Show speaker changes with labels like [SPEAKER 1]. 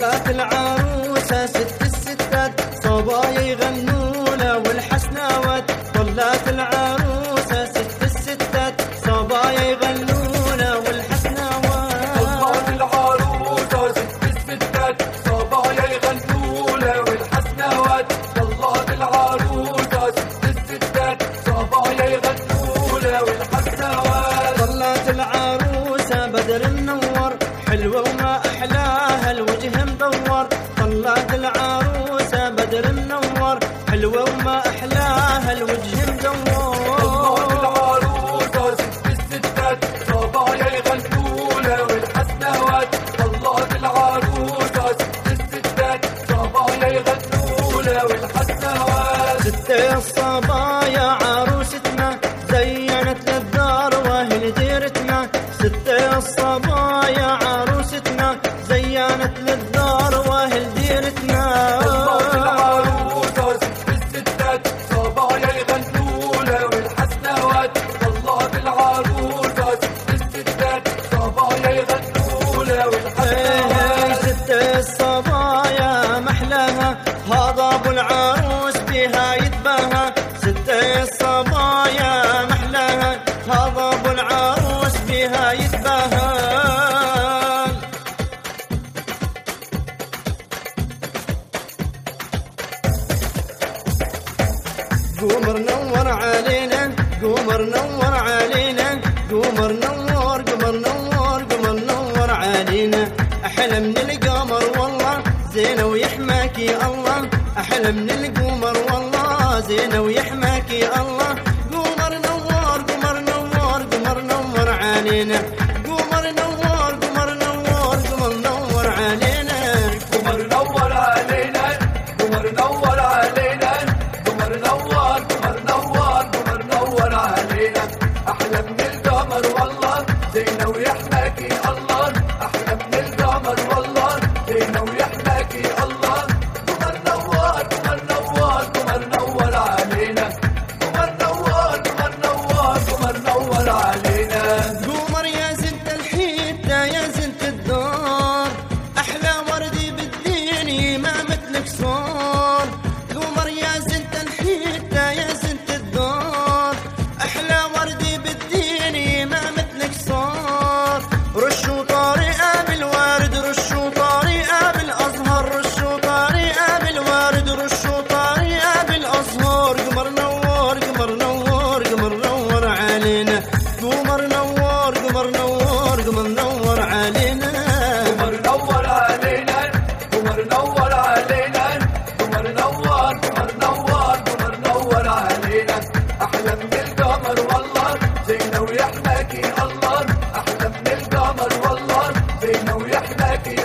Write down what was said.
[SPEAKER 1] طلعت العروسة ست الستات صبايا يغنونا والحسناوات. طلعت العروسة ست الستات صبايا يغنونا والحسناوات.
[SPEAKER 2] طلعت العروسة ست الستات صبايا يغنونا والحسناوات. طلعت العروسة ست الستات صبايا يغنونا والحسناوات.
[SPEAKER 1] طلعت العروسة بدر منور حلوة وما أحلاها الوجه مدور. طلعت العروسة بدر منور حلوة وما أحلاها الوجه مدور.
[SPEAKER 2] طلعت العروسة ست الستات صبايا يغنونا والحسناوات. طلعت العروسة ست الستات صبايا يغنونا والحسناوات.
[SPEAKER 1] ست الصبايا عروستنا زينت للدار وهي ديرتنا. ست الصبايا عروستنا زينت للدار وهي ديرتنا.
[SPEAKER 2] طلعت العروسة ست الستات صبايا يغنونا والحسناوات. طلعت العروسة ست الستات صبايا يغنونا والحسناوات.
[SPEAKER 1] ست الصبايا محلاها هذا ابو العروس بها يتباهى. ست الصبايا محلاها هذا ابو العروس بها يتباهى. قمر نور علينا قمر نور علينا قمر نور قمر نور قمر نور علينا. أحلى من القمر والله زينة ويحماكي الله. أحلى من القمر والله زينة ويحماكي الله. قمر نور قمر نور قمر نور علينا. قمر نور قمر نور قمر نور علينا.
[SPEAKER 2] قمر نور علينا قمر نور علينا قمر نور قمر نور قمر نور علينا. أحلى من القمر والله زينة ويحماكي الله. أحلى من القمر والله زينة ويحماكي الله. قمر نور قمر نور قمر نور علينا. قمر نور قمر نور قمر نور علينا.
[SPEAKER 1] قمر يا زنت الحيدة يا زنت الدار أحلى وردي بالدنيا ما مثلك صار. قمر يا زنت الحيدة يا زنت الدار أحلى وردي بالدنيا ما مثلك صار. رشوا طريقة بالورد رشوا طريقة بالأزهر رشوا طريقة بالورد رشوا طريقة بالأزهر. قمر نور قمر نور قمر نور علينا. قمر نور قمر نور قمر نور علينا.
[SPEAKER 2] قمر نور علينا قمر نور علينا قمر نور قمر نور قمر نور علينا. أحلى من القمر والله زينة ويحماكي الله. أحلى من القمر والله زينة ويحماكي